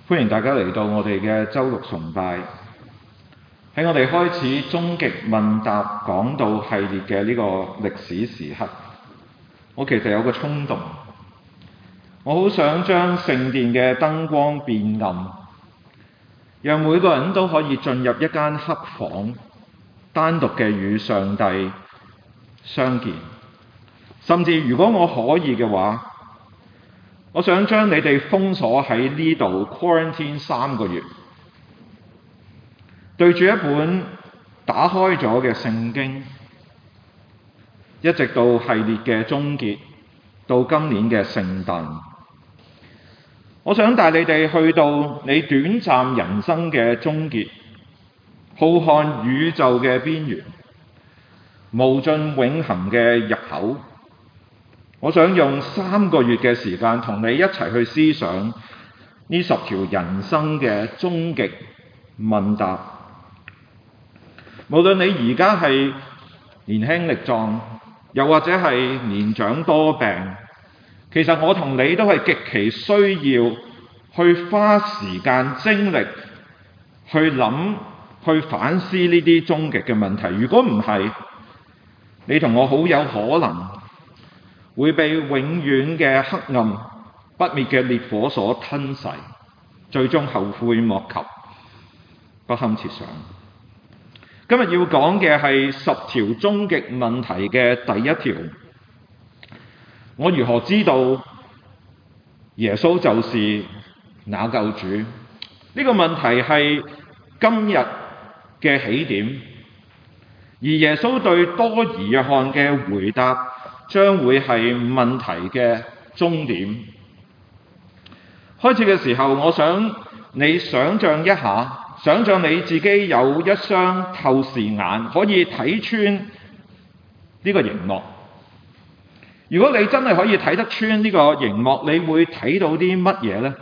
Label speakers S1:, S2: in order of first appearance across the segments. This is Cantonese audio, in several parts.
S1: 歡迎大家嚟到我哋嘅週六崇拜。喺我哋開始終極問答講道系列嘅呢個歷史時刻，我其實有個衝動，我好想將聖殿嘅燈光變暗，讓每個人都可以進入一間黑房，單獨嘅與上帝相見。甚至如果我可以嘅話，我想將你哋封鎖喺呢度 quarantine 3個月，對住一本打開咗嘅聖經，一直到系列嘅終結，到今年嘅聖誕。我想帶你哋去到你短暫人生嘅終結，浩瀚宇宙嘅邊緣，無盡永恆嘅入口。我想用3個月嘅時間同你一齊去思想呢10條人生嘅終極問答。無論你而家係年輕力壯，又或者係年長多病，其實我同你都係極其需要去花時間精力去諗、去反思呢啲終極嘅問題。如果唔係，你同我好有可能會被永遠嘅黑暗、不滅嘅烈火所吞噬，最終後悔莫及，不堪設想。今日要講嘅係10條終極問題嘅第一條：我如何知道耶穌就是那救主？呢個問題係今日嘅起點，而耶穌對多疑約翰嘅回答將會係問題嘅終點。開始嘅時候，我想你想像一下，想像你自己有一雙透視眼，可以睇穿呢個熒幕。如果你真係可以睇得穿呢個熒幕，你會睇到啲乜嘢呢？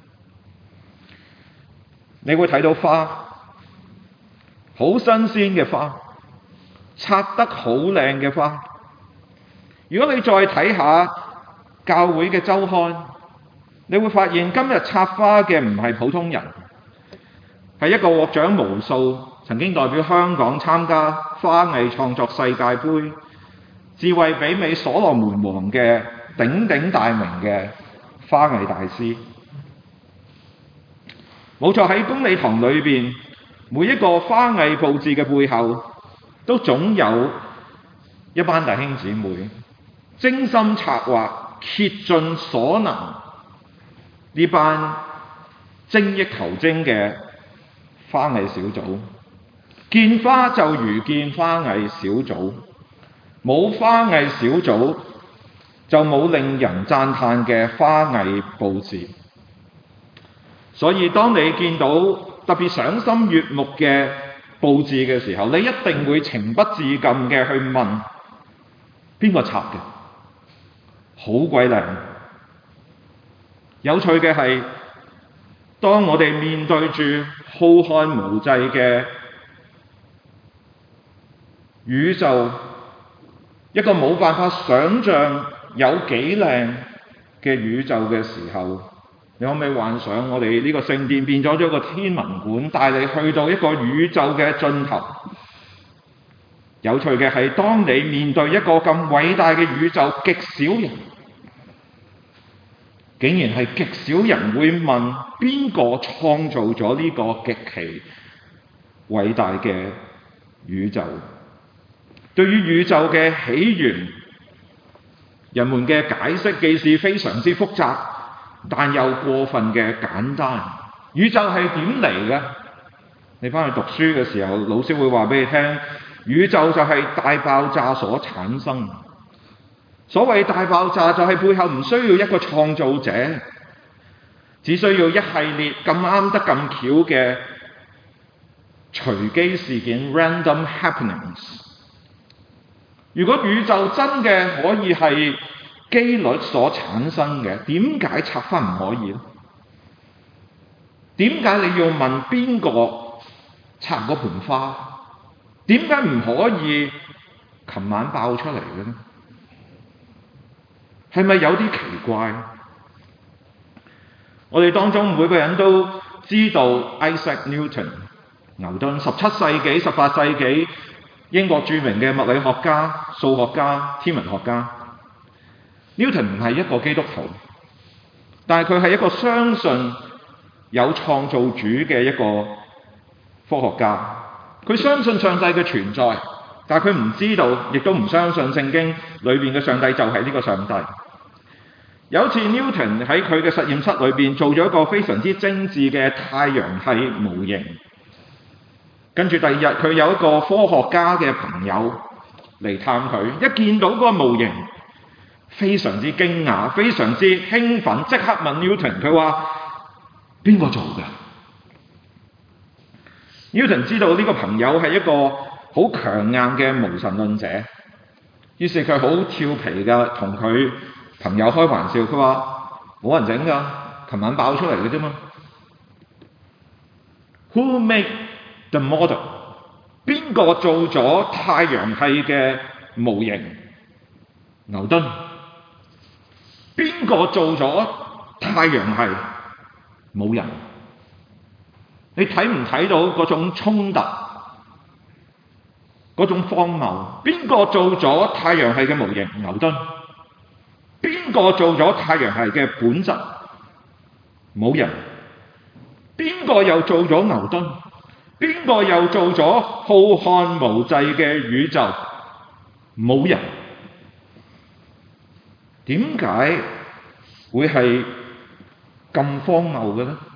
S1: 你會睇到花，好新鮮嘅花，插得好靚嘅花。如果你再睇下教會嘅週刊，你會發現今日插花嘅唔係普通人，係一個獲獎無數、曾經代表香港參加花藝創作世界盃、智慧媲美所羅門王嘅鼎鼎大名嘅花藝大師。冇錯，喺公禮堂裏邊，每一個花藝佈置嘅背後，都總有一班弟兄姊妹精心策劃、竭盡所能，呢班精益求精嘅花藝小組。見花就如見花藝小組，冇花藝小組就冇令人讚歎嘅花藝佈置。所以當你見到特別賞心悅目嘅佈置嘅時候，你一定會情不自禁嘅去問：邊個插嘅？好鬼靚！有趣嘅係，當我哋面對住浩瀚無際嘅宇宙，一個冇辦法想像有幾靚嘅宇宙嘅時候，你可唔可以幻想我哋呢個聖殿變咗一個天文館，帶你去到一個宇宙嘅盡頭？有趣嘅係，當你面對一個咁偉大嘅宇宙，極少人，竟然係極少人會問邊個創造咗呢個極其偉大嘅宇宙？對於宇宙嘅起源，人們嘅解釋既是非常之複雜，但又過分嘅簡單。宇宙係點嚟嘅？你返去讀書嘅時候，老師會話俾你聽，宇宙就係大爆炸所產生。所謂大爆炸就係背後唔需要一個創造者，只需要一系列咁啱得咁巧嘅隨機事件 （random happenings）。如果宇宙真嘅可以係機率所產生嘅，點解插花唔可以呢？點解你要問邊個插嗰盆花？點解唔可以琴晚爆出嚟嘅呢？係咪有啲奇怪？ 我哋當中每個人都知道 Isaac Newton 牛頓，17世紀、18世紀英國著名嘅物理學家、數學家、天文學家。Newton 唔係一個基督徒，但係佢係一個相信有創造主嘅一個科學家。佢相信上帝嘅存在，但係佢唔知道，亦都唔相信聖經裏面嘅上帝就係呢個上帝。有一次 Newton 喺佢嘅實驗室裏邊做咗一個非常之精緻嘅太陽系模型，跟住第二日佢有一個科學家嘅朋友嚟探佢，一見到嗰個模型非常之驚訝，非常之興奮，即刻問 Newton， 佢話邊個做㗎？Newton 知道呢個朋友係一個好強硬嘅無神論者，於是佢好俏皮㗎，同佢朋友開玩笑，佢話冇人整㗎，琴晚爆出嚟嘅啫嘛。Who made the model？ 邊個做咗太陽系嘅模型？牛頓。邊個做咗太陽系？冇人。你睇唔睇到嗰種衝突？嗰種荒謬？邊個做咗太陽系嘅模型？牛頓。邊個做咗太陽系嘅本質？冇人。邊個又做咗牛頓？邊個又做咗浩瀚無際嘅宇宙？冇人。點解會係咁荒謬嘅呢？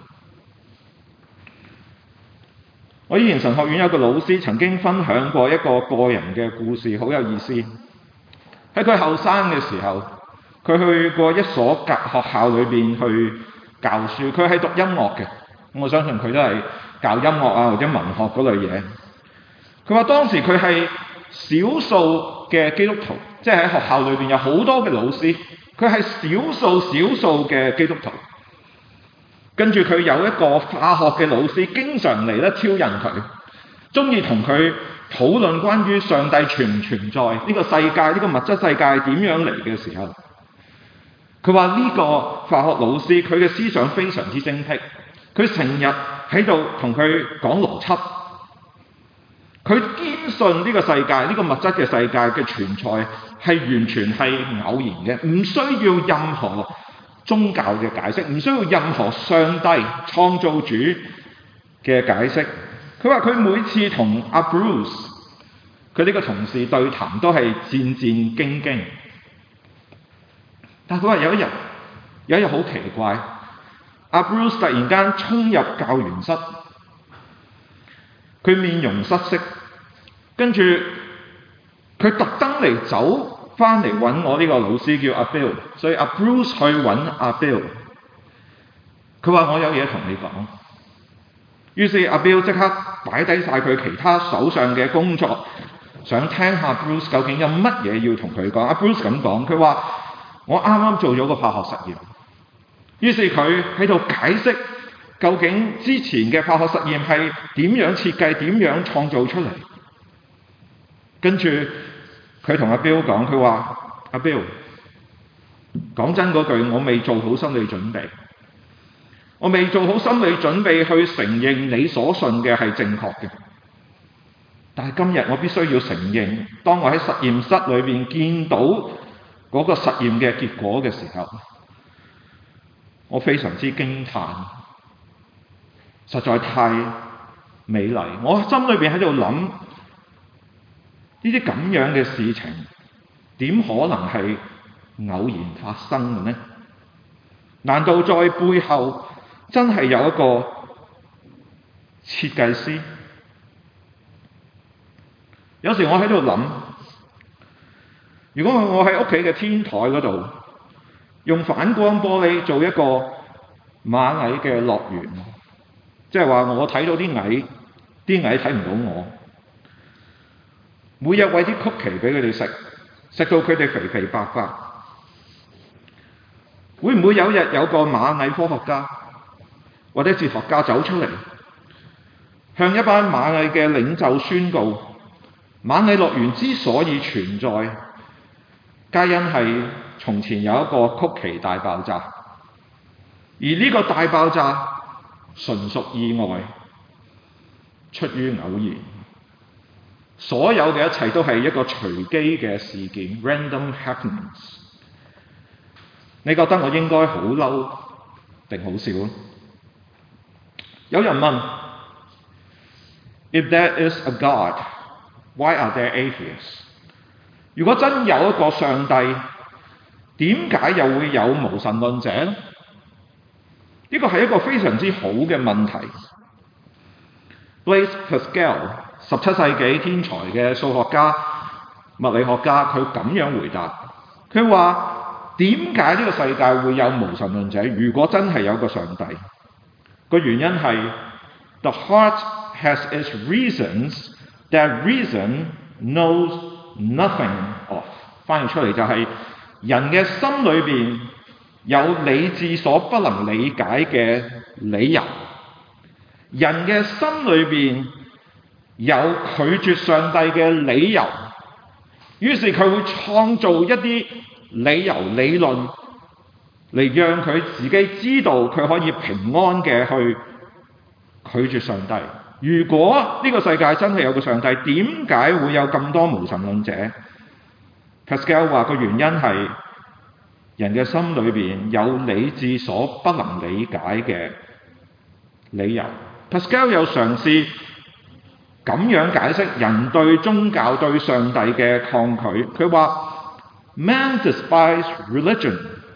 S1: 我以前神學院有個老師曾經分享過一個個人嘅故事，好有意思。喺佢後生嘅時候，佢去過一所學校裏邊去教書，佢係讀音樂嘅，我相信佢都係教音樂啊或者文學嗰類嘢。佢話當時佢係少數嘅基督徒，即係喺學校裏邊有好多嘅老師，佢係少數嘅基督徒。跟住佢有一個化學嘅老師，經常嚟咧挑釁佢，中意同佢討論關於上帝存唔存在，呢個世界，呢個物質世界點樣嚟嘅時候，佢話呢個化學老師佢嘅思想非常之精闢，佢成日喺度同佢講邏輯，佢堅信呢個世界，呢個物質嘅世界嘅存在係完全係偶然嘅，唔需要任何宗教嘅解釋，唔需要任何上帝創造主嘅解釋。佢話佢每次同阿 Bruce 佢呢個同事對談都係戰戰兢兢，但係佢話有一日好奇怪，阿 Bruce 突然間衝入教員室，佢面容失色，跟住佢特登嚟走翻嚟揾我呢個老師叫阿 Bill， 所以阿 Bruce 去揾阿 Bill， 佢話我有嘢同你講。於是阿 Bill 即刻擺低晒佢其他手上嘅工作，想聽下 Bruce 究竟有乜嘢要同佢講。阿 Bruce 咁講，佢話我啱啱做咗個化學實驗。於是佢喺度解釋究竟之前嘅化學實驗係點樣設計、點樣創造出嚟。跟住佢同阿 Bill 講，佢話阿 Bill， 講真嗰句，我未做好心理準備，我未做好心理準備去承認你所信嘅係正確嘅。但係今日我必須要承認，當我喺實驗室裏邊見到嗰個實驗嘅結果嘅時候，我非常之驚嘆，實在太美麗。我心裏邊喺度諗，呢啲咁樣嘅事情點可能係偶然發生嘅呢？難道在背後真係有一個設計師？有時我喺度諗，如果我喺屋企嘅天台嗰度用反光玻璃做一個螞蟻嘅樂園，即係話我睇到啲蟻睇唔到我。每日餵啲曲奇俾佢哋食，食到佢哋肥肥白白。會唔會有日有個螞蟻科學家或者哲學家走出嚟，向一班螞蟻嘅領袖宣告，螞蟻樂園之所以存在，皆因係從前有一個曲奇大爆炸。 而呢個大爆炸純屬意外，出於偶然，所有嘅一切都係一個隨機嘅事件 （random happenings）。你覺得我應該好嬲定好笑？有人問 ：If there is a God, why are there atheists？ 如果真有一個上帝，點解又會有無神論者呢？呢個係一個非常之好嘅問題。Blaise Pascal 17世紀天才嘅數學家、物理學家，佢咁樣回答，佢話：點解呢個世界會有無神論者？如果真係有個上帝，個原因係 The heart has its reasons that reason knows nothing of。翻譯出嚟就係人嘅心裏邊有理智所不能理解嘅理由，人嘅心裏邊有拒絕上帝嘅理由，於是佢會創造一啲理由理論嚟讓佢自己知道佢可以平安嘅去拒絕上帝。如果呢個世界真係有個上帝，點解會有咁多無神論者？ Pascal 話個原因係人嘅心裏邊有理智所不能理解嘅理由。Pascal 有嘗試咁樣解釋人對宗教對上帝嘅抗拒。佢話：Man despise religion,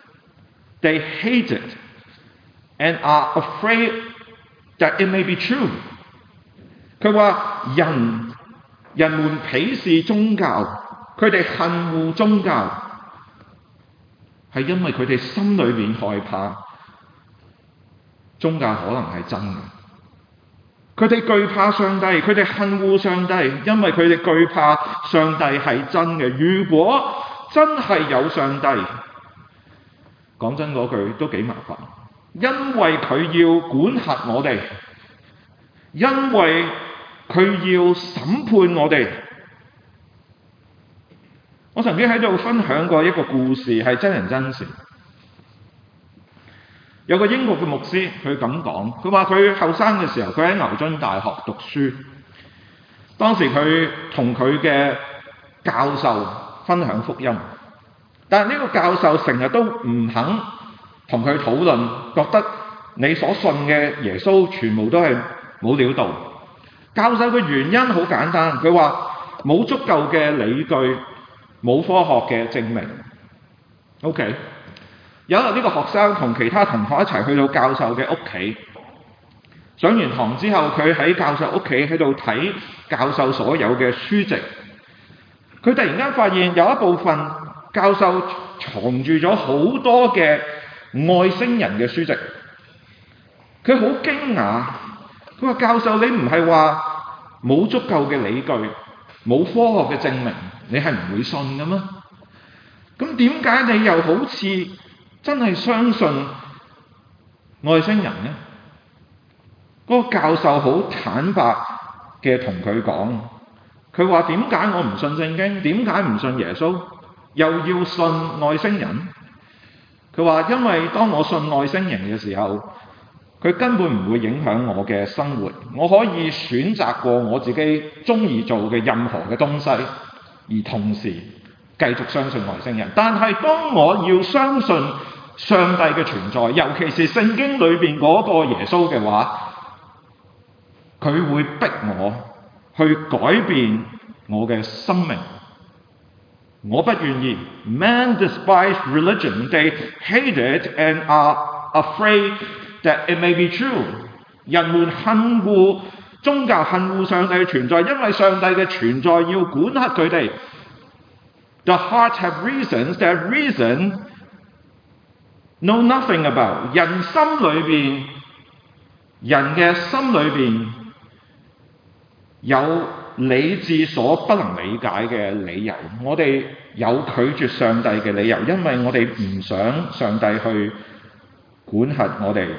S1: they hate it, and are afraid that it may be true。佢話人們鄙視宗教，佢哋恨惡宗教，係因為佢哋心裏面害怕宗教可能係真嘅。佢哋懼怕上帝，佢哋恨惡上帝，因為佢哋懼怕上帝係真嘅。如果真係有上帝，講真嗰句都幾麻煩，因為佢要管轄我哋，因為佢要審判我哋。我曾經喺度分享過一個故事，係真人真事。有個英國嘅牧師，佢咁講，佢話佢後生嘅時候，佢喺牛津大學讀書。當時佢同佢嘅教授分享福音，但係呢個教授成日都唔肯同佢討論，覺得你所信嘅耶穌全部都係冇料到。教授嘅原因好簡單，佢話冇足夠嘅理據，冇科學嘅證明。OK。有一日呢個學生同其他同學一齊去到教授嘅屋企，上完堂之後，佢喺教授屋企喺度睇教授所有嘅書籍。佢突然間發現有一部分教授藏住咗好多嘅外星人嘅書籍。佢好驚訝，佢話：教授，你唔係話冇足夠嘅理據，冇科學嘅證明，你係唔會信嘅咩？咁點解你又好似真係相信外星人呢？嗰個教授好坦白嘅同佢講，佢話：點解我唔信聖經？點解唔信耶穌？又要信外星人？佢話：因為當我信外星人嘅時候，佢根本唔會影響我嘅生活，我可以選擇過我自己中意做嘅任何嘅東西，而同時繼續相信外星人。但係當我要相信上帝嘅存在，尤其是聖經裏邊嗰個耶穌嘅話，佢會逼我去改變我嘅生命。我不願意。Man despise religion, they hate it and are afraid that it may be true。人們恨惡宗教，恨惡上帝嘅存在，因為上帝嘅存在要管轄佢哋。The heart have reasons that reason know nothing about。 人心裏邊，人嘅心裏邊有理智所不能理解嘅理由。我哋有拒絕上帝嘅理由，因為我哋唔想上帝去管轄我哋。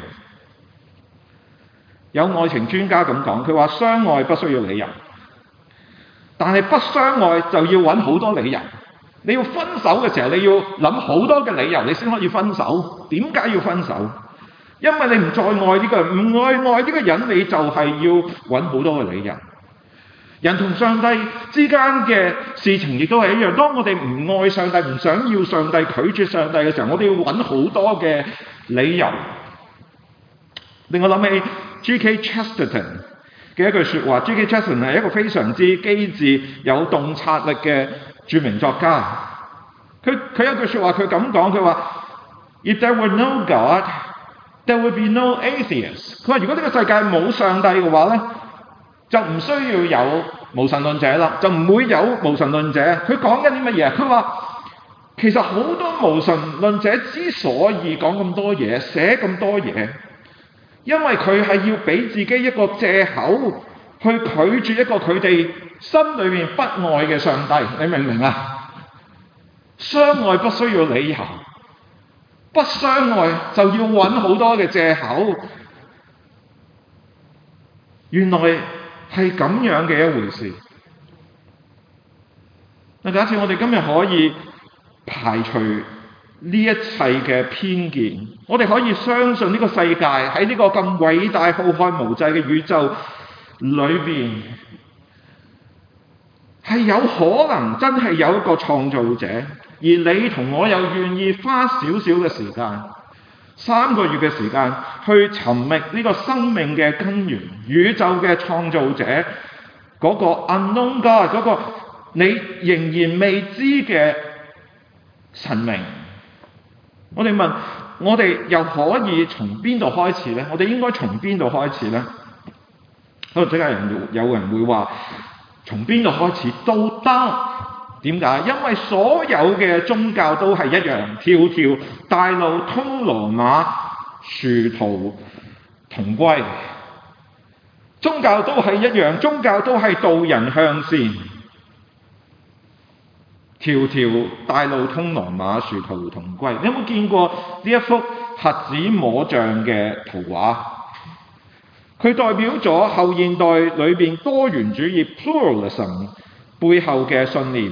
S1: 有愛情專家咁講，佢話相愛不需要理由，但係不相愛就要揾好多理由。你要分手嘅時候，你要諗好多嘅理由，你先可以分手。點解要分手？ 因為你唔再愛呢個人，唔愛呢個人，你就係要揾好多嘅理由。人同上帝之間嘅事情亦都係一樣。當我哋唔愛上帝、唔想要上帝、拒絕上帝嘅時候，我哋要揾好多嘅理由。令我諗起 G.K. Chesterton 嘅一句説話。G.K. Chesterton 係一個非常之機智、有洞察力嘅著名作家。佢有一句説話，佢咁講，佢話 ：If there were no God, there would be no atheists。佢話如果呢個世界冇上帝嘅話咧，就唔需要有無神論者啦，就唔會有無神論者。佢講緊啲乜嘢？佢話其實好多無神論者之所以講咁多嘢、寫咁多嘢，因為佢係要俾自己一個藉口去拒絕一個佢哋心裏面不愛嘅上帝。你明唔明啊？相愛不需要理由，不相愛就要揾好多嘅藉口。原來係咁樣嘅一回事。嗱，假設我哋今日可以排除呢一切嘅偏見，我哋可以相信呢個世界喺呢個咁偉大浩瀚無際嘅宇宙裏邊，係有可能真係有一個創造者，而你同我又願意花少少嘅時間，3個月嘅時間去尋覓呢個生命嘅根源、宇宙嘅創造者嗰個 unknown God， 嗰個你仍然未知嘅神明。我哋問，我哋又可以從邊度開始呢？我哋應該從邊度開始呢？可能即係有人會話，從邊度開始都得。點解？因為所有嘅宗教都係一樣，條條大路通羅馬，殊途同歸。宗教都係一樣，宗教都係導人向善。條條大路通羅馬，殊途同歸。你有冇見過呢一幅瞎子摸象嘅圖畫？佢代表咗後現代裏邊多元主義 pluralism 背後嘅信念。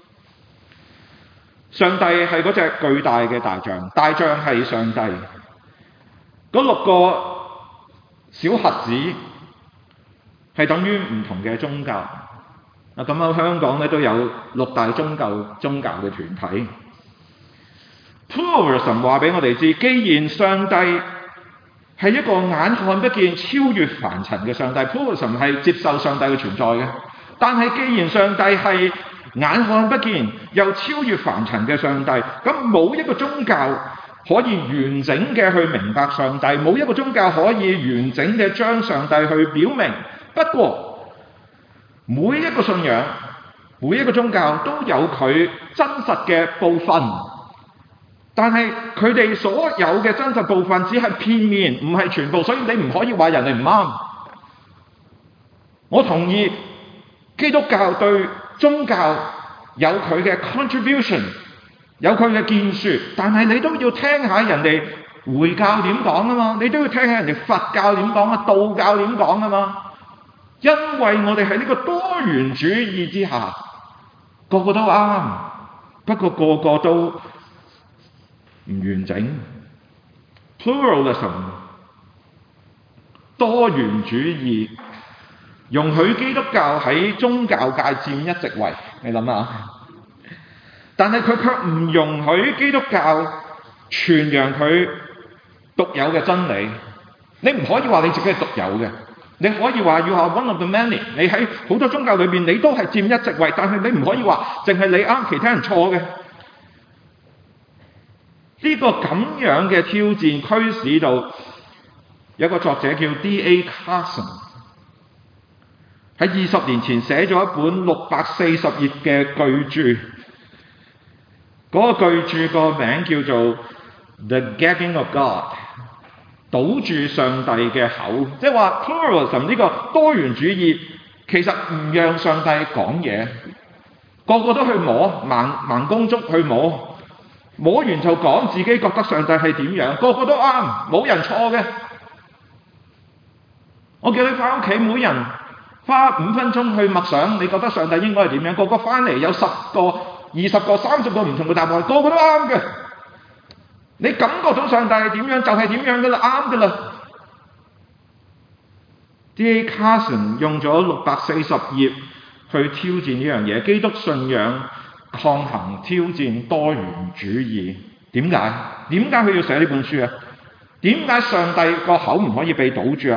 S1: 上帝係嗰隻巨大嘅大象，大象係上帝。嗰6個小瞎子係等於唔同嘅宗教。咁喺香港咧都有6大宗教嘅團體。Pluralism 話俾我哋知，既然上帝係一個眼看不見、超越凡塵嘅上帝， Pluralism 係接受上帝嘅存在嘅。但係既然上帝係眼看不見又超越凡塵嘅上帝，咁冇一個宗教可以完整嘅去明白上帝，冇一個宗教可以完整嘅將上帝去表明。不過每一個信仰、每一個宗教都有佢真實嘅部分，但係佢哋所有嘅真實部分只係片面，唔係全部，所以你唔可以話人哋唔啱。我同意基督教對宗教有佢嘅 contribution， 有佢嘅建樹，但係你都要聽下人哋回教點講啊嘛，你都要聽下人哋佛教點講啊，道教點講啊嘛。因為我哋喺呢個多元主義之下，個個都啱，不過個個都唔完整。Pluralism 多元主義容許基督教喺宗教界佔一席位，你諗下。但係佢卻唔容許基督教傳揚佢獨有嘅真理。你唔可以話你自己係獨有嘅，你可以話 you are one of the many。你喺好多宗教裏邊，你都係佔一席位，但係你唔可以話淨係你啱，其他人錯嘅。呢個咁樣嘅挑戰驅使到有個作者叫 D.A. Carson 喺20年前寫咗一本640頁嘅巨著，嗰個巨著個名叫做 The Gagging of God， 堵住上帝嘅口，即係話 pluralism 呢個多元主義其實唔讓上帝講嘢，個個都去摸，盲公竹去摸，摸完就講自己覺得上帝係點樣，個個都啱，冇人錯嘅。我叫你翻屋企，每人花5分鐘去默想，你覺得上帝應該係點樣？個個翻嚟有10個、20個、30個唔同嘅答案，個個都啱嘅。 你感覺到上帝係點樣就係點樣㗎啦，啱㗎啦。D.A. Carson 用咗640頁去挑戰呢樣嘢，基督信仰抗衡挑戰多元主義。點解？點解佢要寫呢本書啊？點解上帝個口唔可以被堵住啊？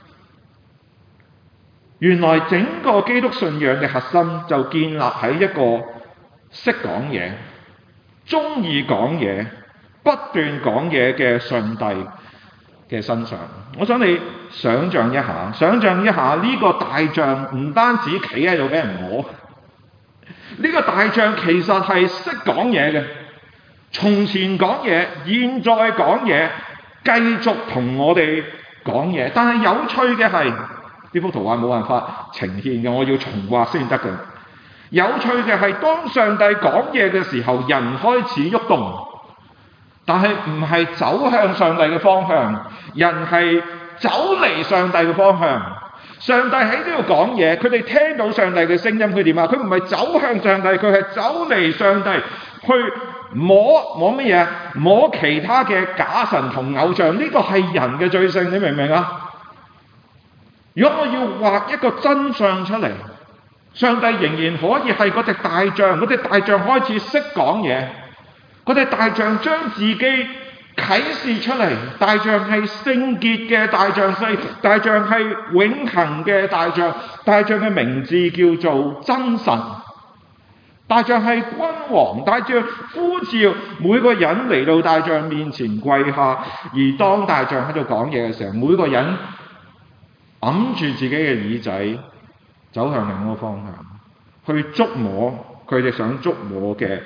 S1: 原來整個基督信仰嘅核心就建立喺一個識講嘢、鍾意講嘢、不斷講嘢嘅上帝嘅身上。我想你想像一下呢個大象唔單止企喺度俾人摸，呢個大象其實係識講嘢嘅，從前講嘢，現在講嘢，繼續同我哋講嘢。但係有趣嘅係，呢幅圖畫冇辦法呈現嘅，我要重畫先得嘅。有趣嘅係，當上帝講嘢嘅時候，人開始喐動。但係唔係走向上帝嘅方向，人係走離上帝嘅方向。上帝喺呢度講嘢，佢哋聽到上帝嘅聲音，佢點啊？佢唔係走向上帝，佢係走離上帝，去摸乜嘢？摸其他嘅假神同偶像。呢個係人嘅罪性，你明唔明啊？如果我要畫一個真相出嚟，上帝仍然可以係嗰隻大象，嗰隻大象開始識講嘢。嗰隻大象將自己啟示出嚟，大象係聖潔嘅大象，大象係永恆嘅大象，大象嘅名字叫做真神，大象係君王，大象呼召每個人嚟到大象面前跪下，而當大象喺度講嘢嘅時候，每個人揞住自己嘅耳仔，走向另一個方向，去觸摸佢哋想觸摸嘅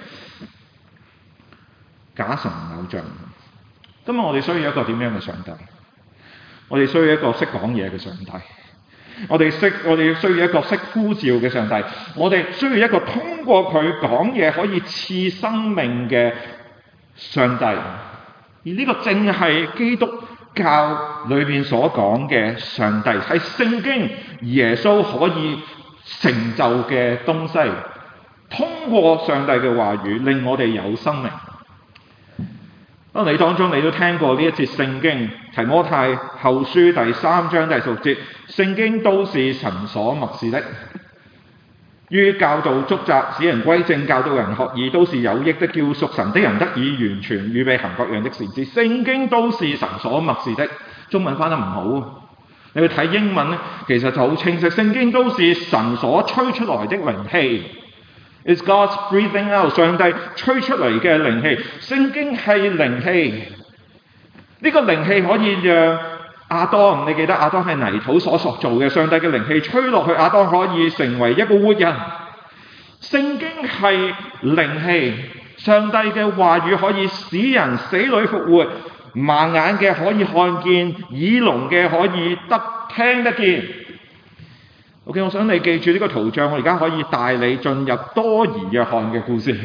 S1: 假神偶像。今日我哋需要一個點樣嘅上帝？我哋需要一個識講嘢嘅上帝。我哋需要一個識呼召嘅上帝。我哋需要一個通過佢講嘢可以賜生命嘅上帝。而呢個正係基督教裏邊所講嘅上帝，係聖經耶穌可以成就嘅東西。通過上帝嘅話語，令我哋有生命。當你當中你都聽過呢一節聖經，提摩太後書第3章第16節，聖經都是神所默示的，於教導、督責、使人歸正、教導人學義，都是有益的，叫屬神的人得以完全，預備行各樣的善事。聖經都是神所默示的，中文翻得唔好，你去睇英文咧，其實就好清晰，聖經都是神所吹出來的靈氣。It's God's breathing out， 上帝吹出嚟嘅靈氣。聖經係靈氣，呢個靈氣可以讓亞當，你記得亞當係泥土所塑造嘅，上帝嘅靈氣吹落去，亞當可以成為一個活人。聖經係靈氣，上帝嘅話語可以使人死裏復活，盲眼嘅可以看見，耳聾嘅可以聽得見。OK， 我想你記住呢個圖像，我而家可以帶你進入多疑約翰嘅故事。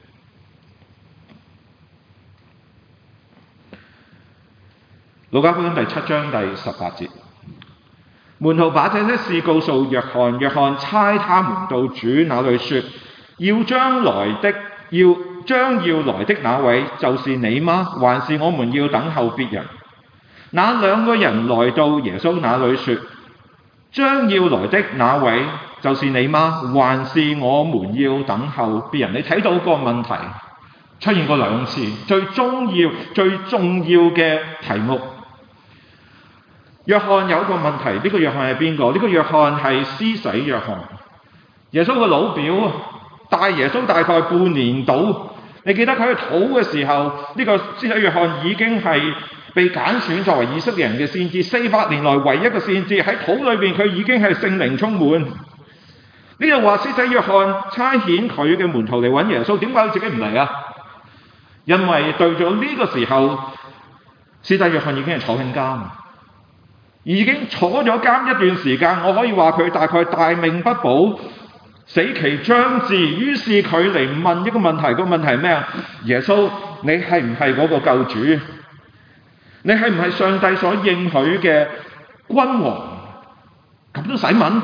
S1: 路加福音第7章第18節，門徒把這些事告訴約翰，約翰差他們到主那裏說：將要來的那位就是你嗎？還是我們要等候別人？那2個人來到耶穌那裏說：將要來的那位就是你嗎？還是我們要等候別人？你睇到個問題出現過2次，最重要嘅題目。約翰有一個問題，呢個約翰係邊個？呢個約翰係施洗約翰，耶穌嘅老表，帶耶穌大概半年到。你記得佢喺土嘅時候，呢個施洗約翰已經係被揀選作為以色列人嘅先知，400年來唯一嘅先知，喺土裏邊佢已經係聖靈充滿。呢度話施洗約翰差遣佢嘅門徒嚟揾耶穌，點解佢自己唔嚟啊？因為對咗呢個時候，施洗約翰已經係坐緊監，已經坐咗監一段時間，我可以話佢大概大命不保，死期將至。於是佢嚟問一個問題，個問題係咩啊？耶穌，你係唔係嗰個救主？你係唔係上帝所應許嘅君王？咁都使問？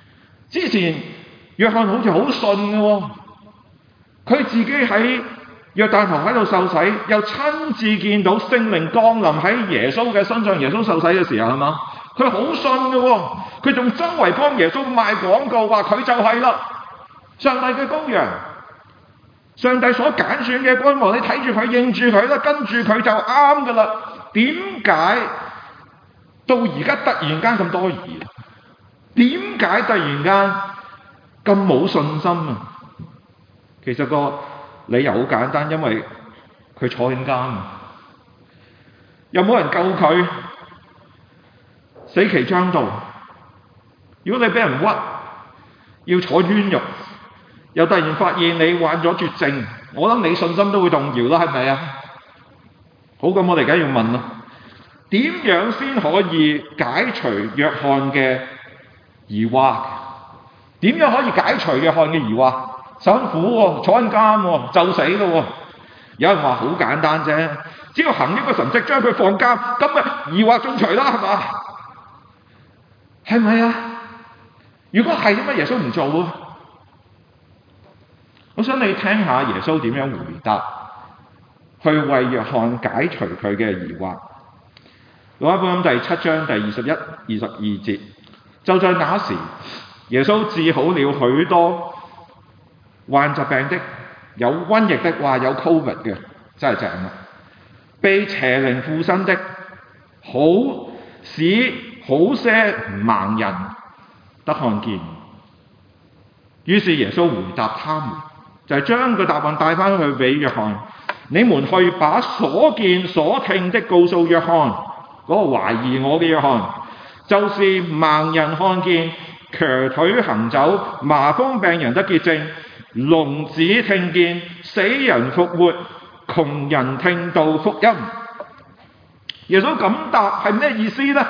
S1: 之前約翰好似好信嘅喎，佢自己喺約旦河喺度受洗，又親自見到聖靈降臨喺耶穌嘅身上。耶穌受洗嘅時候係嘛？佢好信嘅喎，佢仲周圍幫耶穌賣廣告，話佢就係啦，上帝嘅羔羊，上帝所揀選嘅君王，你睇住佢，認住佢啦，跟住佢就啱㗎啦。點解到而家突然間咁多疑？點解突然間咁冇信心啊？其實個理由好簡單，因為佢坐緊監，又冇人救佢，死期將到。如果你俾人屈，要坐冤獄，又突然發現你患咗絕症，我諗你信心都會動搖啦，係咪啊？好，咁我哋而家要問啦，點樣先可以解除約翰嘅疑惑？點樣可以解除約翰嘅疑惑？辛苦喎，坐緊監喎，就死咯喎。有人話好簡單啫，只要行一個神蹟將佢放監，咁咪疑惑中除啦，係嘛？係咪啊？如果係，點解耶穌唔做啊？我想你聽下耶穌點樣回答，去為約翰解除佢嘅疑惑。路加福音第7章第21、22節，就在那時，耶穌治好了許多患疾病的，有瘟疫的，話有 COVID 嘅，真係正啊！被邪靈附身的，使好些盲人得看見。於是耶穌回答他們，就係將個答案帶翻去俾約翰。你們去把所見所聽的告訴約翰，嗰個懷疑我嘅約翰，就是盲人看見，瘸腿行走，麻風病人得潔淨，聾子聽見，死人復活，窮人聽到福音。耶穌咁答係咩意思呢？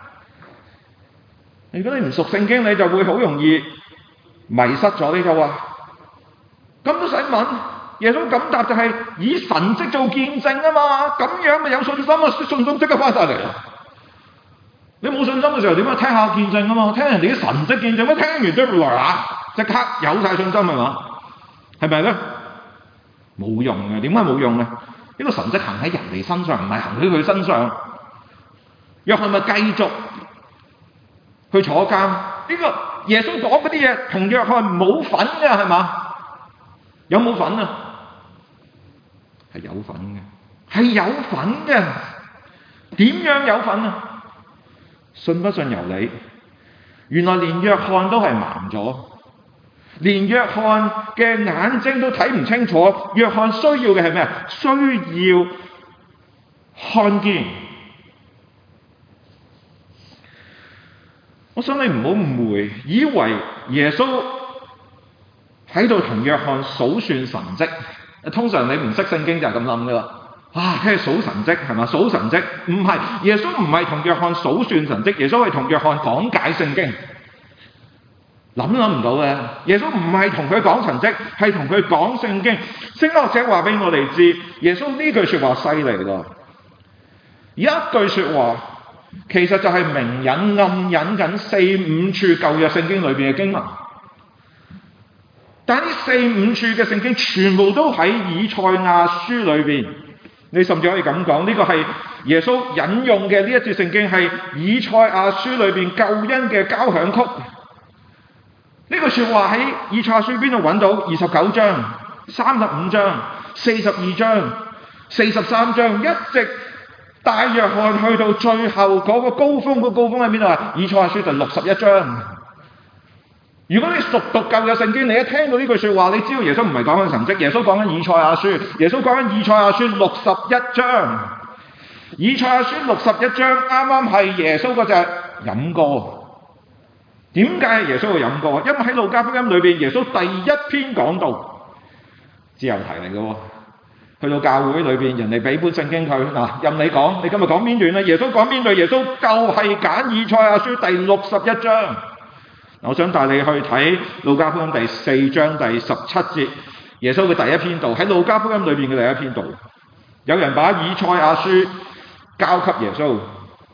S1: 如果你唔熟聖經，你就會好容易迷失咗。你就話咁都使問？耶穌咁答就係以神蹟做見證啊嘛，咁樣咪有信心啊，信心即刻翻晒嚟啦。你冇信心嘅時候點樣聽下見證啊嘛？聽人哋啲神蹟見證，乜聽完都即刻有晒信心係嘛？係咪咧？冇用嘅，點解冇用咧？呢個神蹟行喺人哋身上，唔係行喺佢身上。約翰咪繼續去坐監？呢個耶穌講嗰啲嘢同約翰冇份嘅係嘛？有冇份啊？係有份嘅，係有份嘅。點樣有份啊？信不信由你。原來連約翰都係盲咗，連約翰嘅眼睛都睇唔清楚。約翰需要嘅係咩啊？需要看見。我想你唔好誤會，以為耶穌喺度同約翰數算神蹟。通常你唔識聖經就係咁諗噶啦。聽佢數神蹟係嘛？數神蹟唔係，耶穌唔係同約翰數算神蹟，耶穌係同約翰講解聖經。諗都諗唔到嘅，耶穌唔係同佢講神蹟，係同佢講聖經。聖經學者話俾我哋知，耶穌呢句說話犀利咯。一句說話其實就係明引暗引緊4-5處舊約聖經裏邊嘅經文。但係呢4-5處嘅聖經全部都喺以賽亞書裏邊。你甚至可以咁講，呢個係耶穌引用嘅呢一節聖經係以賽亞書裏邊救恩嘅交響曲。呢句說話喺以賽亞書邊度揾到？29章、35章、42章、43章，一直帶約翰去到最後嗰個高峰。個高峰喺邊度啊？以賽亞書第61章。如果你熟讀舊嘅聖經，你一聽到呢句說話，你知道耶穌唔係講緊神蹟，耶穌講緊以賽亞書。耶穌講緊以賽亞書61章。以賽亞書61章啱啱係耶穌嗰隻飲歌。點解係耶穌嘅飲歌？因為喺路加福音裏邊，耶穌第一篇講道，自由題嚟嘅喎。去到教會裏邊，人哋俾本聖經佢，任你講，你今日講邊段啦？耶穌講邊段？耶穌就係揀以賽亞書第61章。我想帶你去睇路加福音第4章第17節，耶穌嘅第一篇道，喺路加福音裏邊嘅第一篇道。有人把以賽亞書交給耶穌，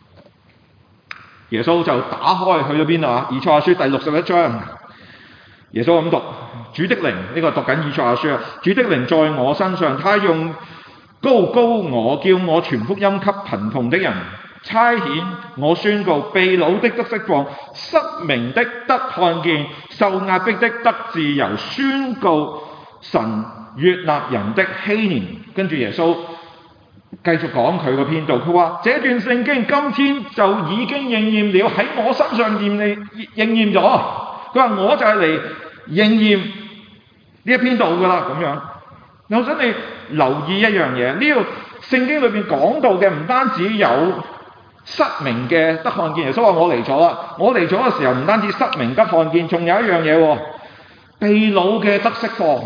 S1: 耶穌就打開去到邊度啊？以賽亞書第61章。 耶穌咁讀：主的靈，呢個讀緊以賽亞書啊，主的靈在我身上，他用高高我，叫我傳福音給貧窮的人，差遣我宣告被擄的得釋放，失明的得看見，受壓迫的得自由，宣告神悅納人的禧年。跟住耶穌繼續講佢個篇道，佢話：這段聖經今天就已經應驗了，喺我身上應驗咗。佢話我就係嚟應驗呢一篇道㗎啦，咁樣。我想你留意一樣嘢，呢個聖經裏邊講到嘅唔單止有失明嘅得看見，耶穌話我嚟咗啦，我嚟咗嘅時候唔單止失明得看見，仲有一樣嘢喎，被擄嘅得釋放。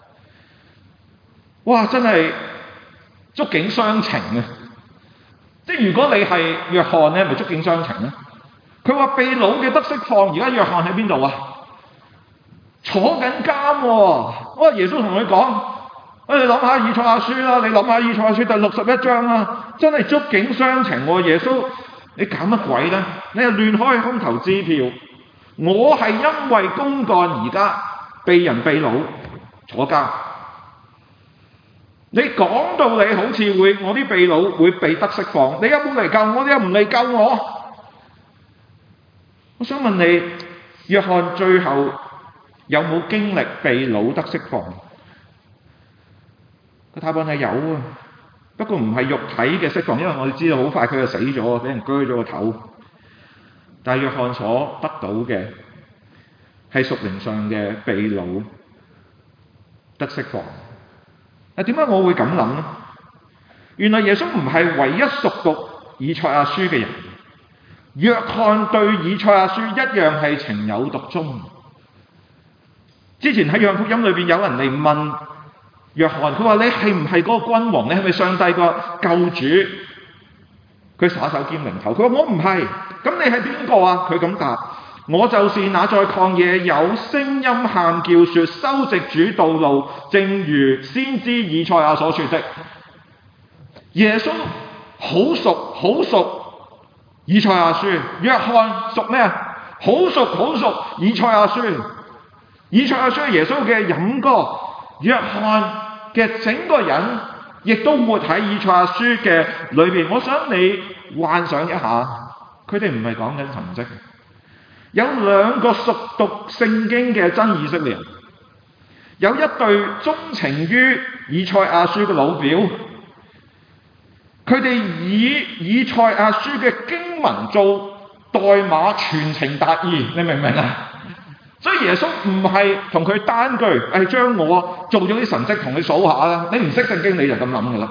S1: 哇！真係觸景傷情啊！即係如果你係約翰咧，咪觸景傷情咧？佢話被擄嘅得釋放，而家約翰喺邊度啊？坐緊監喎！哇！耶穌同佢講：你諗下以賽亞書啦，你諗下以賽亞書第61章啦，真係觸景傷情喎！耶穌，你搞乜鬼咧？你又亂開空頭支票！我係因為公幹而家被人被擄坐監。你講到你好似我啲被擄會被得釋放，你有冇嚟救我？你又唔嚟救我？我想問你，約翰最後有冇經歷被擄得釋放？個答案係有啊，不過唔係肉體嘅釋放，因為我哋知道好快佢就死咗，俾人鋸咗個頭。但係約翰所得到嘅係屬靈上嘅被擄得釋放。點解我會咁諗呢？原來耶穌唔係唯一熟讀以賽亞書嘅人。約翰對以賽亞書一樣係情有獨鍾。之前喺約翰福音裏邊有人嚟問約翰，佢話你係唔係嗰個君王？你係咪上帝個救主？佢耍手兼擰頭，佢話我唔係。咁你係邊個啊？佢咁答：我就是那在曠野有聲音喊叫說修直主道路，正如先知以賽亞所說的。耶穌好熟以賽亞書，約翰熟咩啊？好熟以賽亞書。以賽亞書係耶穌嘅飲歌，約翰嘅整個人亦都活喺以賽亞書嘅裏邊。我想你幻想一下，佢哋唔係講緊神蹟。有兩個熟讀聖經嘅真以色列人，有一對鍾情於以賽亞書嘅老表，佢哋以賽亞書嘅經文做代碼，傳情達意，你明唔明啊？所以耶穌唔係同佢單句，將我做咗啲神蹟同你數下啦。你唔識聖經你就咁諗㗎啦。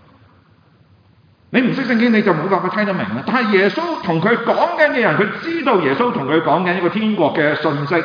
S1: 你唔識聖經你就冇辦法聽得明啦。但係耶穌同佢講緊嘅人，佢知道耶穌同佢講緊一個天國嘅訊息。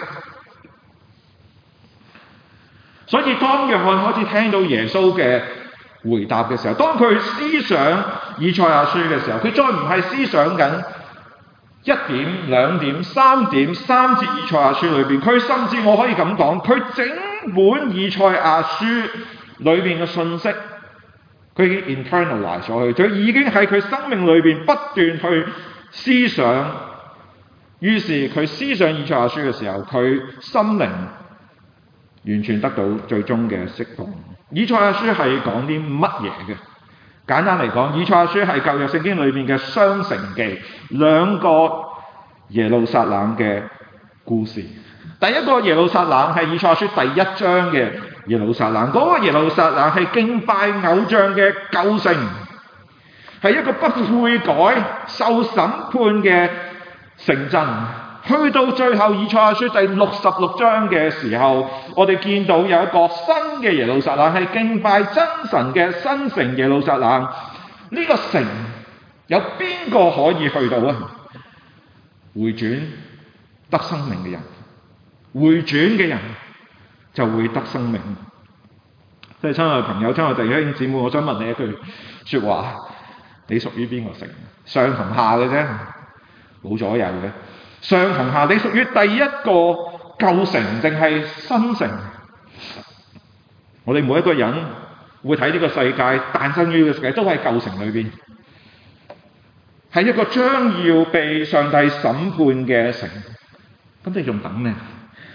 S1: 所以當約翰開始聽到耶穌嘅回答嘅時候，當佢思想以賽亞書嘅時候，佢再唔係思想緊1點、2點、3點、3節以賽亞書裏邊，佢甚至我可以咁講，佢整本以賽亞書裏邊嘅訊息，佢已經 internalize 咗去，佢已經喺佢生命裏邊不斷去思想。於是佢思想以賽亞書嘅時候，佢心靈完全得到最終嘅釋放。以賽亞書係講啲乜嘢嘅？簡單嚟講，以賽亞書係舊約聖經裏邊嘅雙城記，兩個耶路撒冷嘅故事。第一個耶路撒冷係以賽亞書第1章嘅耶路撒冷，嗰個耶路撒冷係敬拜偶像嘅舊城，係一個不悔改、受審判嘅城鎮。去到最後以賽亞書第66章嘅時候，我哋見到有一個新嘅耶路撒冷，係敬拜真神嘅新城耶路撒冷。呢個城有邊個可以去到啊？回轉得生命嘅人，回轉嘅人就會得生命。所以親愛嘅朋友、親愛嘅弟兄姊妹，我想問你一句說話：你屬於邊個城？上同下嘅啫，冇左右嘅。上同下，你屬於第一個舊城定係新城？我哋每一個人會睇呢個世界，誕生於呢個世界都喺舊城裏邊，係一個將要被上帝審判嘅城。咁你仲等咩？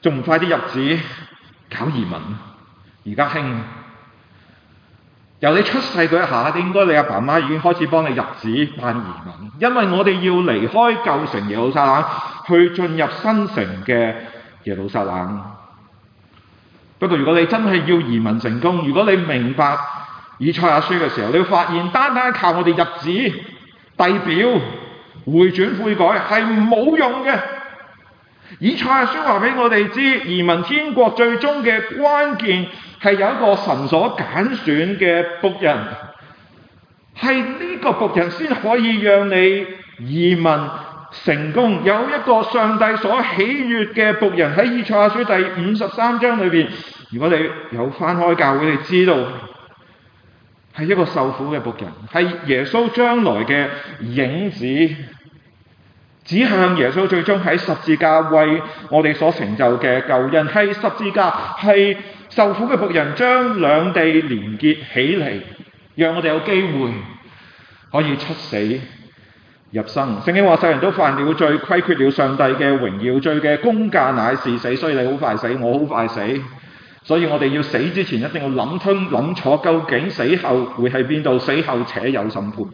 S1: 仲唔快啲入紙搞移民？而家興由你出世嗰一下，應該你阿爸媽已經開始幫你入紙辦移民，因為我哋要離開舊城耶路撒冷，去進入新城嘅耶路撒冷。不過如果你真係要移民成功，如果你明白以賽亞書嘅時候，你會發現單單靠我哋入紙遞表回轉悔改係冇用嘅。以賽亞書話俾我哋知，移民天國最終嘅關鍵係有一個神所揀選嘅僕人，係呢個僕人先可以讓你移民成功。有一個上帝所喜悅嘅僕人喺以賽亞書第53章裏邊，如果你有翻開教會，你知道係一個受苦嘅僕人，係耶穌將來嘅影子，指向耶穌最終喺十字架為我哋所成就嘅救恩。係十字架，係受苦嘅僕人將兩地連結起嚟，讓我哋有機會可以出死入生。聖經話世人都犯了罪，虧缺了上帝嘅榮耀，罪嘅工價乃是死，所以你好快死，我好快死。所以我哋要死之前一定要諗通諗楚，究竟死後會喺邊度，死後且有審判。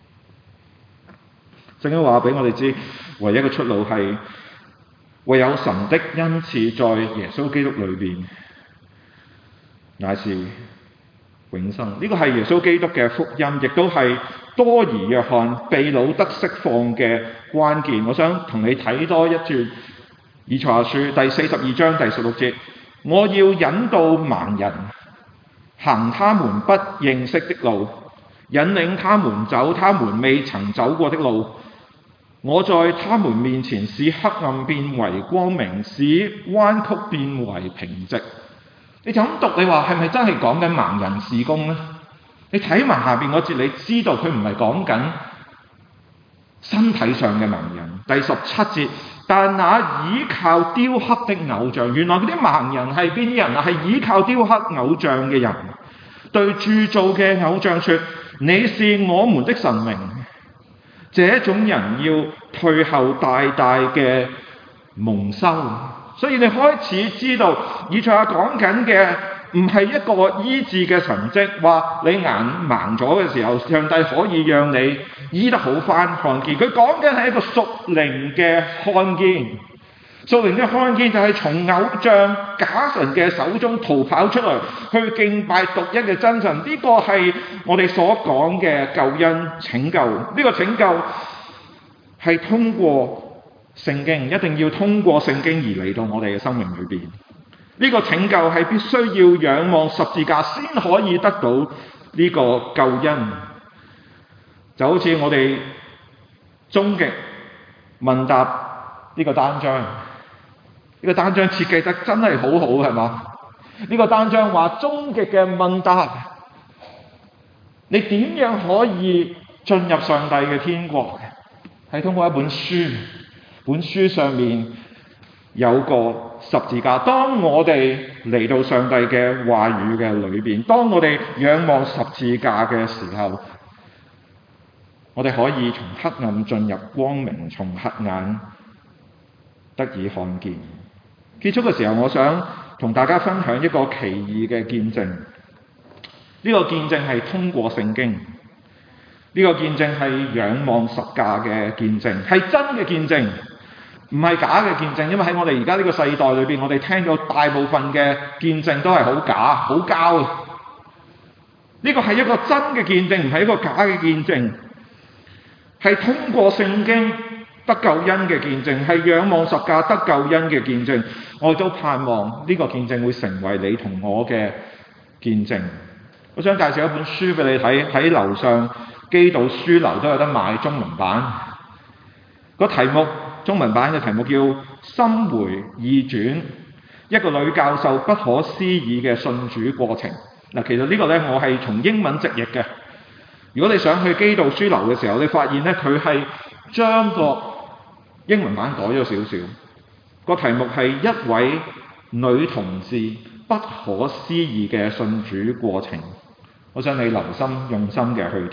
S1: 聖經話俾我哋知，唯一嘅出路係唯有神的恩賜在耶穌基督裏邊，乃是永生。呢個係耶穌基督嘅福音，亦都係多疑約翰被擄得釋放嘅關鍵。我想同你睇多一段以賽亞書第42章第16節，我要引導盲人行他們不認識的路，引領他們走他們未曾走過的路。我在他們面前使黑暗變為光明，使彎曲變為平直。你就咁讀，你話係咪真係講緊盲人事工呢？你睇埋下邊嗰節，你知道佢唔係講緊身體上嘅盲人。第17節，但那倚靠雕刻的偶像，原來嗰啲盲人係邊啲人啊？係倚靠雕刻偶像嘅人，對鑄造嘅偶像說：你是我們的神明。這種人要退後大大嘅蒙羞。所以你開始知道以賽亞講緊嘅唔係一個醫治嘅神蹟，話你眼盲咗嘅時候，上帝可以讓你醫得好返看見。佢講緊係一個屬靈嘅看見。屬靈嘅看見就係從偶像假神嘅手中逃跑出嚟，去敬拜獨一嘅真神。呢個係我哋所講嘅救恩拯救。呢個拯救係通過聖經，一定要通過聖經而嚟到我哋嘅生命裏邊。呢個拯救係必須要仰望十字架先可以得到呢個救恩。就好似我哋終極問答呢個單張。呢個單張設計得真係好好，係嘛？呢個單張話終極嘅問答，你點樣可以進入上帝嘅天國？係通過一本書，本書上面有個十字架。當我哋嚟到上帝嘅話語嘅裏邊，當我哋仰望十字架嘅時候，我哋可以從黑暗進入光明，從黑眼得以看見。結束嘅時候，我想同大家分享一個奇異嘅見證。呢個見證係通過聖經，呢個見證係仰望十架嘅見證，係真嘅見證，唔係假嘅見證。因為喺我哋而家呢個世代裏邊，我哋聽到大部分嘅見證都係好假、好膠。呢個係一個真嘅見證，唔係一個假嘅見證，係通過聖經得救恩嘅見證，係仰望十架得救恩嘅見證。我都盼望呢個見證會成為你同我嘅見證。我想介紹一本書俾你睇，喺樓上基道書樓都有得買中文版。個題目中文版嘅題目叫《心回意轉》，一個女教授不可思議嘅信主過程。嗱，其實呢個呢，我係從英文直譯嘅。如果你想去基道書樓嘅時候，你發現呢，佢係將個英文版改咗少少。個題目係一位女同志不可思議嘅信主過程。我想你留心用心嘅去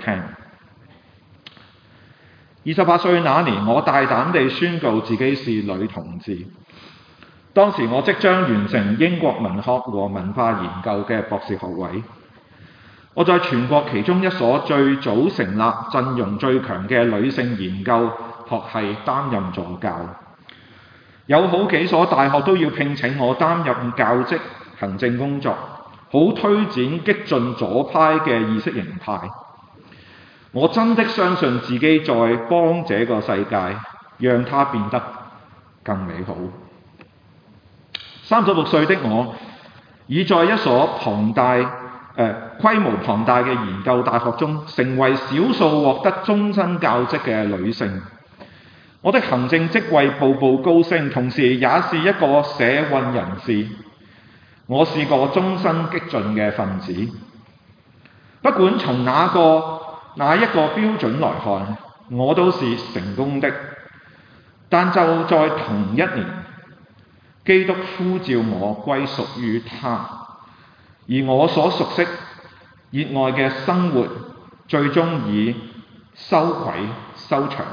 S1: 聽。28歲那年，我大膽地宣告自己是女同志。 當時我即將完成英國文學和文化研究嘅博士學位，我在全國其中一所最早成立、陣容最強嘅女性研究學系擔任助教。有好幾所大學都要聘請我擔任教職行政工作，好推展激進左派嘅意識形態。我真的相信自己在幫這個世界，讓它變得更美好。36歲的我，已在一所規模龐大嘅研究大學中，成為少數獲得終身教職嘅女性。我的行政職位步步高升，同時也是一個社運人士。我是個終身激進嘅分子。不管從哪一個標準來看，我都是成功的。但就在同一年，基督呼召我歸屬於他，而我所熟悉、熱愛嘅生活，最終以羞愧收場。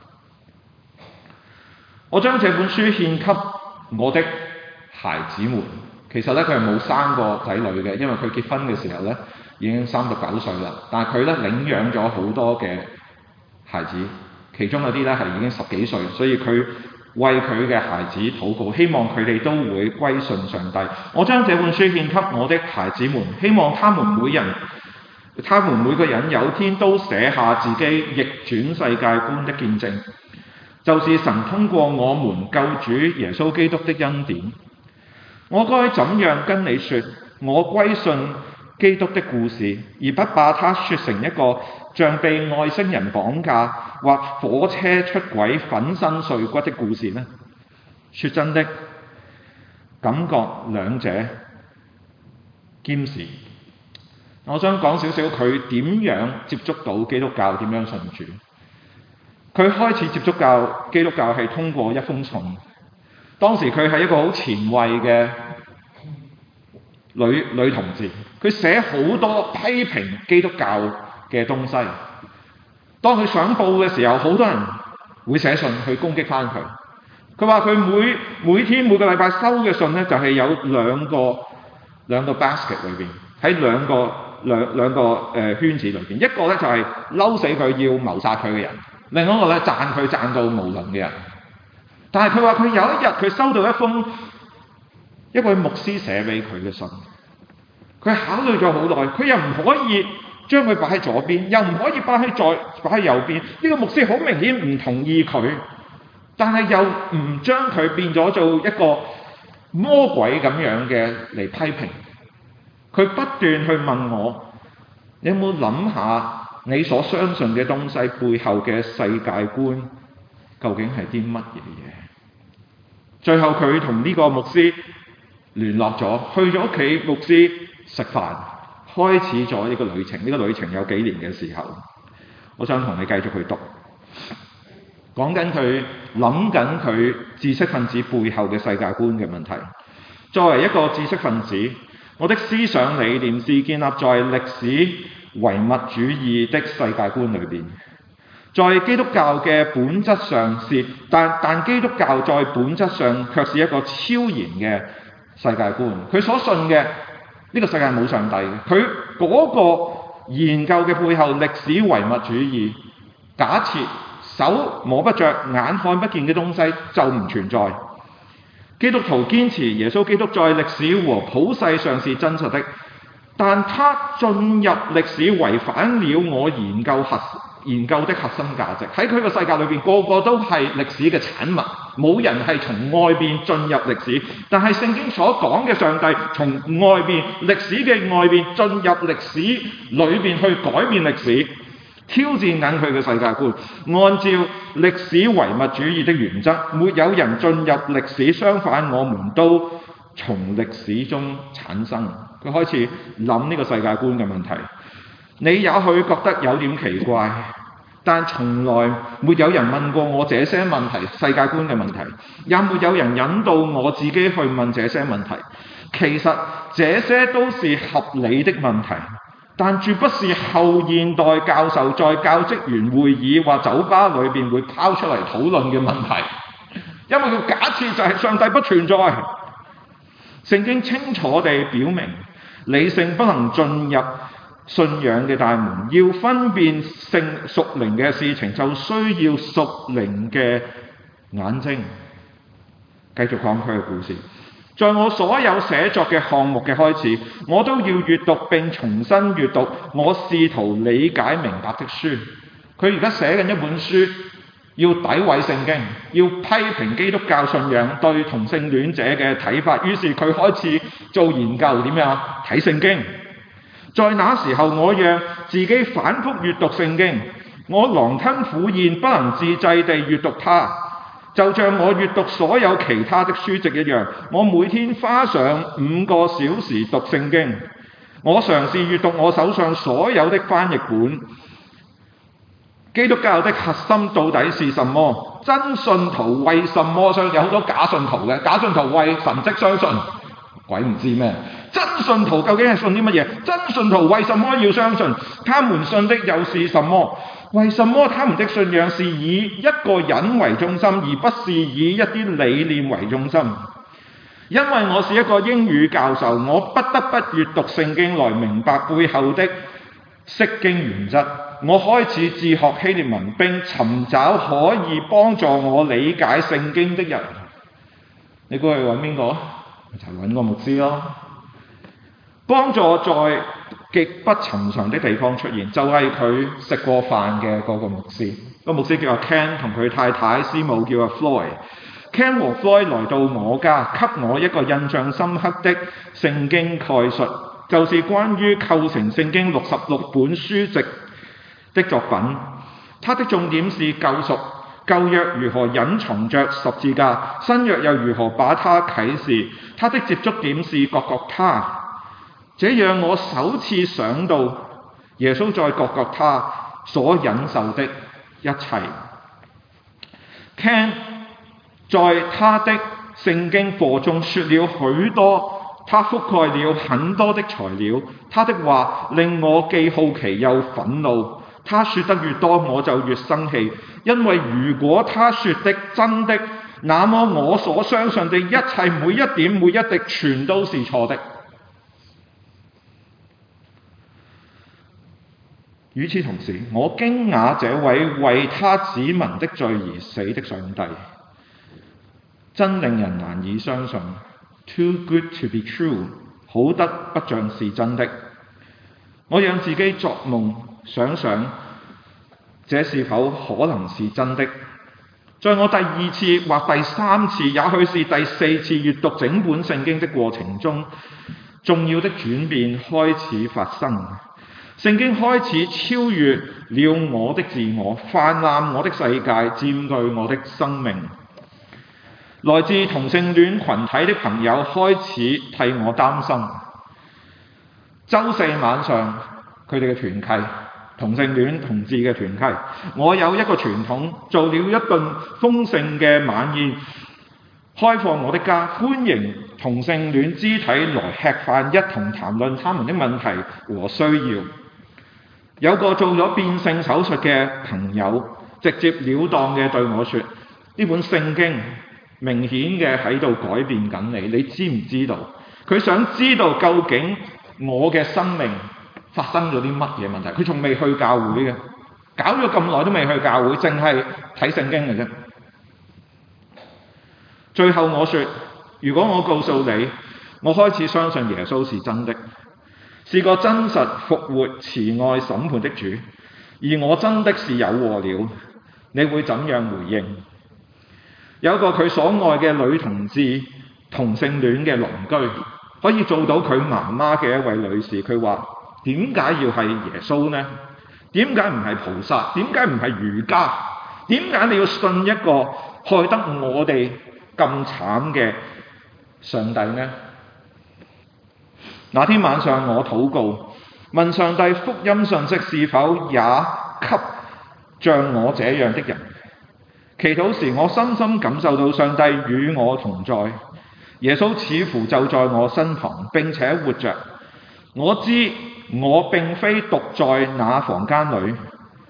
S1: 我將這本書獻給我的孩子們。其實咧，佢係冇生過仔女嘅，因為佢結婚嘅時候咧已經39歲啦。但係佢咧領養咗好多嘅孩子，其中有啲咧係已經10幾歲，所以佢為佢嘅孩子禱告，希望佢哋都會歸信上帝。我將這本書獻給我的孩子們，希望他們每個人有天都寫下自己逆轉世界觀的見證，就是神通過我們救主耶穌基督的恩典。我該怎樣跟你說我歸信基督的故事，而不把它說成一個像被外星人綁架或火車出軌粉身碎骨的故事呢？說真的，感覺兩者兼是。我想講少少佢點樣接觸到基督教，點樣信主。佢開始接觸基督教係通過一封信。當時佢係一個好前衛嘅女同志，佢寫好多批評基督教嘅東西。當佢上報嘅時候，好多人會寫信去攻擊翻佢。佢話佢每個禮拜收嘅信咧，就係有兩個 basket 裏邊，喺兩個圈子裏邊，一個咧就係嬲死佢要謀殺佢嘅人，另一個咧讚佢讚到無倫嘅人。但係佢話佢有一日佢收到一位牧師寫俾佢嘅信，佢考慮咗好耐，佢又唔可以將佢擺喺左邊，又唔可以擺喺右邊。呢個牧師好明顯唔同意佢，但係又唔將佢變咗做一個魔鬼咁樣嘅嚟批評。佢不斷去問我，你有冇諗下你所相信嘅東西背後嘅世界觀究竟係啲乜嘢嘢？最後佢同呢個牧師聯絡咗，去咗屋企牧師食飯，開始咗呢個旅程。呢個旅程有幾年嘅時候，我想同你繼續去讀，講緊佢諗緊佢知識分子背後嘅世界觀嘅問題。作為一個知識分子，我的思想理念是建立在歷史唯物主義的世界觀裏邊。在基督教嘅本質上是，但基督教在本質上卻是一個超然嘅世界觀。佢所信嘅呢個世界冇上帝嘅，佢嗰個研究嘅背後歷史唯物主義，假設手摸不着、眼看不見嘅東西就唔存在。基督徒堅持耶穌基督在歷史和普世上是真實的，但他進入歷史違反了我研究的核心價值。喺佢個世界裏邊，個個都係歷史嘅產物，冇人係從外邊進入歷史。但係聖經所講嘅上帝從外邊歷史嘅外邊進入歷史裏邊去改變歷史，挑戰緊佢嘅世界觀。按照歷史唯物主義的原則，沒有人進入歷史，相反我們都從歷史中產生。佢開始諗呢個世界觀嘅問題。你也許覺得有點奇怪，但從來沒有人問過我這些問題，世界觀嘅問題，也沒有人引導我自己去問這些問題。其實這些都是合理的問題，但絕不是後現代教授在教職員會議或酒吧裏邊會拋出嚟討論嘅問題。 因為佢假設就係上帝不存在。聖經清楚地表明，理性不能進入信仰嘅大門，要分辨屬靈嘅事情，就需要屬靈嘅眼睛。繼續講佢嘅故事。在我所有寫作嘅項目嘅開始，我都要閱讀並重新閱讀我試圖理解明白的書。佢而家寫緊一本書，要詆毀聖經，要批評基督教信仰對同性戀者嘅睇法。於是佢開始做研究，點樣睇聖經。在那時候，我讓自己反覆閱讀聖經，我狼吞虎咽，不能自制地閱讀它。就像我閱讀所有其他的書籍一樣，我每天花上5個小時讀聖經。我嘗試閱讀我手上所有的翻譯本。基督教的核心到底是什麼？真信徒為什麼相信？有好多假信徒嘅，假信徒為神蹟相信，鬼唔知咩？真信徒究竟係信啲乜嘢？真信徒為什麼要相信？他們信的又是什麼？為什麼他們的信仰是以一個人為中心，而不是以一啲理念為中心？因為我是一個英語教授，我不得不閱讀聖經來明白背後的釋經原則。我開始自學希臘文，並尋找可以幫助我理解聖經的人。你估去揾邊個？就揾個牧師咯。幫助在極不尋常的地方出現，就係佢食過飯嘅嗰個牧師。個牧師叫阿 Ken， 同佢太太師母叫阿 Floyd。Ken 和 Floyd 來到我家，給我一個印象深刻的聖經概述，就是關於構成聖經66本書籍的作品。它的重點是救贖，舊約如何隱藏着十字架，新約又如何把它啟示。它的接觸點是各各他。這讓我首次想到耶穌在各各他所忍受的一切。Ken 在他的聖經課中說了許多，他覆蓋了很多的材料。他的話令我既好奇又憤怒。他說得越多，我就越生氣，因為如果他說的真的，那麼我所相信的一切每一點每一滴全都是錯的。與此同時，我驚訝這位為他子民的罪而死的上帝，真令人難以相信。Too good to be true， 好得不像是真的。我讓自己作夢，想想這是否可能是真的。在我第2次或第3次，也許是第4次閱讀整本聖經的過程中，重要的轉變開始發生。聖經開始超越了我的自我，泛濫我的世界，佔據我的生命。來自同性戀群體的朋友開始替我擔心。週4晚上，佢哋嘅團契，同性戀同志嘅團契，我有一個傳統，做了一頓豐盛嘅晚宴，開放我的家，歡迎同性戀肢體來吃飯，一同談論他們的問題和需要。有個做咗變性手術嘅朋友，直接了當嘅對我說：呢本聖經明顯嘅喺度改變緊你，你知唔知道？佢想知道究竟我嘅生命發生咗啲乜嘢問題。佢仲未去教會嘅，搞咗咁耐都未去教會，淨係睇聖經嘅啫。最後我說：如果我告訴你，我開始相信耶穌是真的，是個真實復活慈愛審判的主，而我真的是有禍了，你會怎樣回應？有個佢所愛嘅女同志同性戀嘅鄰居，可以做到佢媽媽嘅一位女士，佢話：點解要係耶穌呢？點解唔係菩薩？點解唔係儒家？點解你要信一個害得我哋咁慘嘅上帝呢？那天晚上我禱告，問上帝福音信息是否也給像我這樣的人。祈禱時我深深感受到上帝與我同在，耶穌似乎就在我身旁並且活着。我知我並非獨在那房間裏，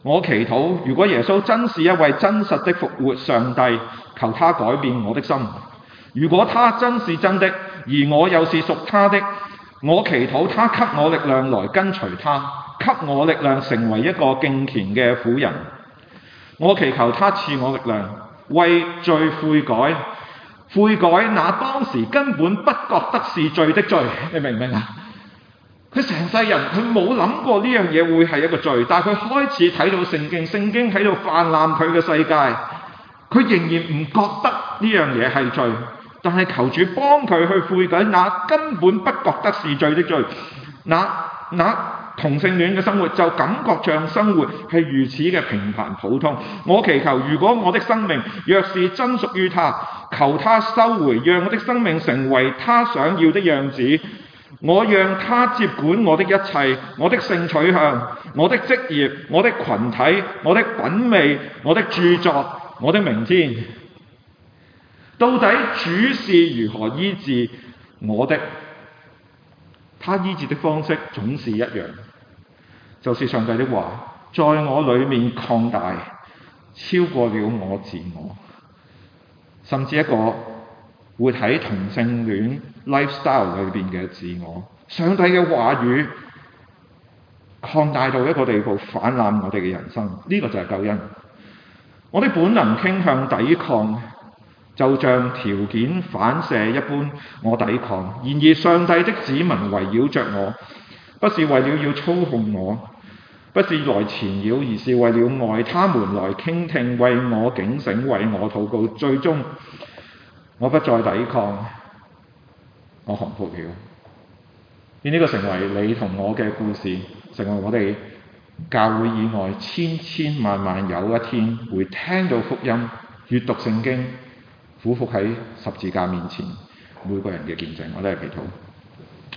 S1: 我祈禱，如果耶穌真是一位真實的復活上帝，求他改變我的心；如果他真是真的，而我又是屬他的，我祈禱他給我力量來跟隨他，給我力量成為一個敬虔嘅婦人。我祈求他賜我力量，為罪悔改，悔改那當時根本不覺得是罪的罪。你明唔明啊？佢成世人佢冇諗過呢樣嘢會係一個罪，但係佢開始睇到聖經喺度泛濫佢嘅世界，佢仍然唔覺得呢樣嘢係罪，但係求主幫佢去悔改那根本不覺得是罪的罪。那同性戀嘅生活就感覺上生活係如此嘅平凡普通。我祈求，如果我的生命若是真屬於他，求他收回，讓我的生命成為他想要的樣子。我讓他接管我的一切，我的性取向，我的職業，我的群體，我的品味，我的著作，我的明天。到底主是如何醫治我的？他醫治的方式總是一樣，就是上帝的話在我裡面擴大，超過了我自我，甚至一個活喺同性戀 lifestyle 裏邊嘅自我。上帝嘅話語擴大到一個地步，泛濫我哋嘅人生，呢個就係救恩。我的本能傾向抵抗，就像條件反射一般，我抵抗。然而上帝的子民圍繞着我，不是為了要操控我，不是來纏繞，而是為了愛他們來傾聽，為我警醒，為我禱告。最終我不再抵抗，我降服了。願呢個成為你同我嘅故事，成為我哋教會以外千千萬萬有一天會聽到福音、閱讀聖經、俯伏喺十字架面前每個人嘅見證。我都係祈禱，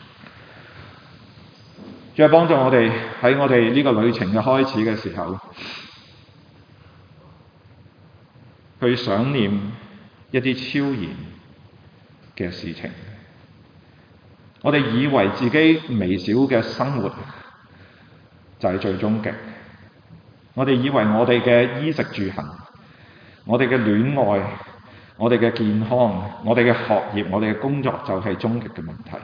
S1: 主係幫助我哋喺我哋呢個旅程嘅開始嘅時候，去想念一啲超然嘅事情。我哋以為自己微小嘅生活就係最終極，我哋以為我哋嘅衣食住行、我哋嘅戀愛、我哋嘅健康、我哋嘅學業、我哋嘅工作就係終極嘅問題。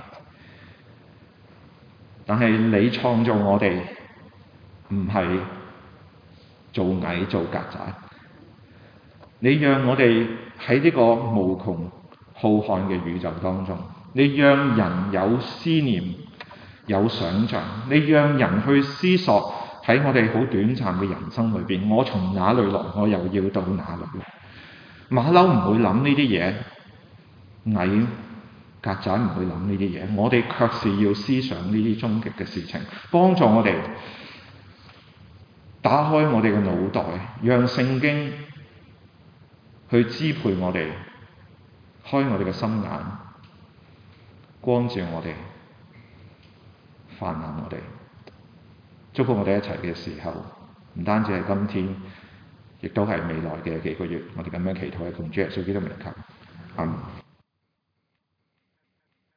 S1: 但係你創造我哋唔係做蟻做曱甴，你讓我哋喺呢個無窮浩瀚嘅宇宙當中，你讓人有思念、有想像，你讓人去思索喺我哋好短暫嘅人生裏邊，我從哪裏來，我又要到哪裏來。馬騮唔會諗呢啲嘢，蟻曱甴唔會諗呢啲嘢，我哋卻是要思想呢啲終極嘅事情，幫助我哋打開我哋嘅腦袋，讓聖經去支配我哋，開我哋嘅心眼，光照我哋，泛濫我哋，祝福我哋一齊嘅時候，唔單止係今天，亦都係未來嘅幾個月，我哋咁樣祈禱，係奉主耶穌基督名求，阿們。